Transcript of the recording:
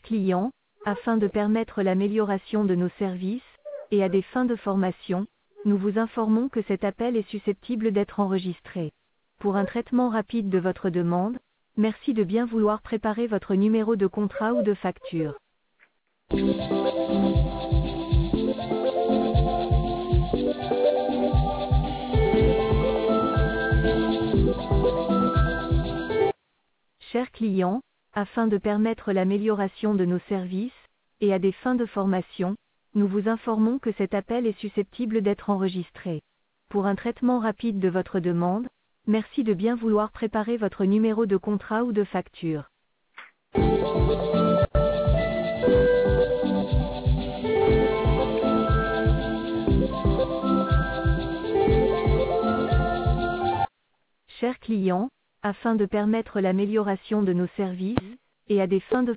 clients, afin de permettre l'amélioration de nos services, et à des fins de formation, nous vous informons que cet appel est susceptible d'être enregistré. Pour un traitement rapide de votre demande, merci de bien vouloir préparer votre numéro de contrat ou de facture. Chers clients, afin de permettre l'amélioration de nos services, et à des fins de formation, nous vous informons que cet appel est susceptible d'être enregistré. Pour un traitement rapide de votre demande, merci de bien vouloir préparer votre numéro de contrat ou de facture. Chers clients, afin de permettre l'amélioration de nos services, et à des fins de